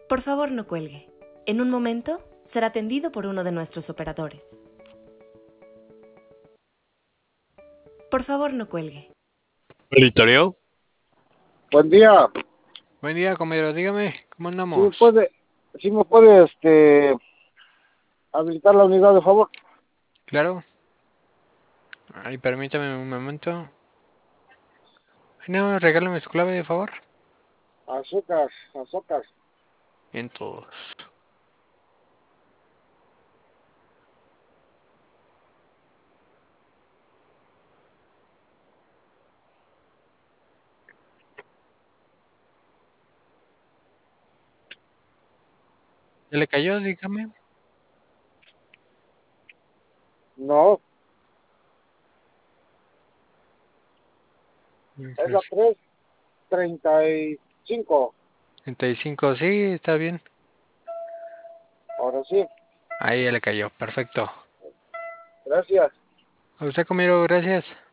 Por favor, no cuelgue. En un momento será atendido por uno de nuestros operadores. Por favor, no cuelgue. Auditorio. Buen día. Buen día, compañero. Dígame, ¿cómo Si me andamos? puede, si me puede, habilitar la unidad, de favor. Claro. Ay, permítame un momento. Ay, no, regálame su clave, de favor. Azúcar, azúcar. En todos. ¿Ya le cayó? Dígame. No, es la Entonces, 335. 35, sí, está bien. Ahora sí, Ahí ya le cayó, perfecto. gracias. A usted, compañero, gracias.